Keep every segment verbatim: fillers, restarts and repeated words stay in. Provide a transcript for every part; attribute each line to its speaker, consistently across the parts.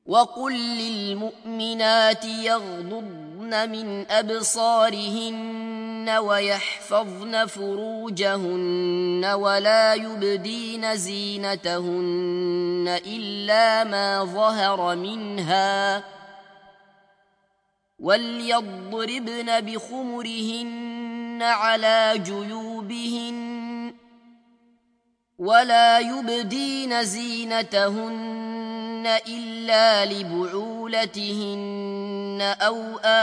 Speaker 1: وقل للمؤمنات يغضضن من أبصارهن ويحفظن فروجهن ولا يبدين زينتهن إلا ما ظهر منها وليضربن بخمرهن على جيوبهن ولا يبدين زينتهن إلا لبعولتهن أو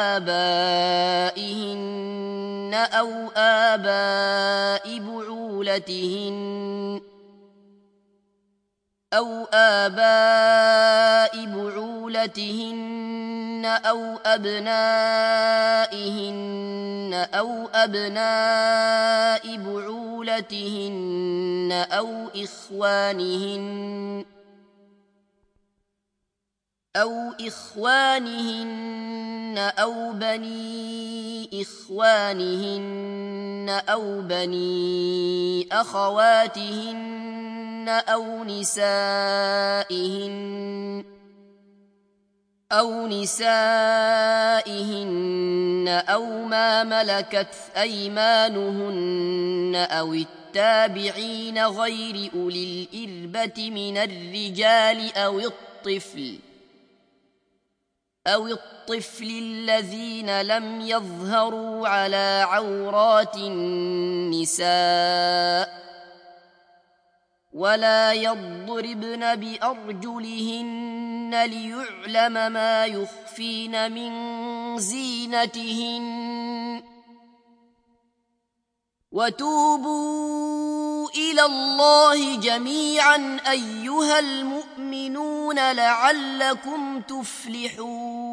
Speaker 1: آبائهن أو آباء بعولتهن أو آباء بعولتهن أو أبنائهن أو أبناء بعولتهن أو إخوانهن أو إخوانهن أو بني إخوانهن أو بني أخواتهن أو نسائهن أو نسائهن أو ما ملكت أيمانهن أو التابعين غير أولي الإربة من الرجال أو الطفل أو الطفل الذين لم يظهروا على عورات النساء ولا يضربن بأرجلهن ليعلم ما يخفين من زينتهن وتوبوا إلى الله جميعا أيها المؤمنون لعلكم تفلحون.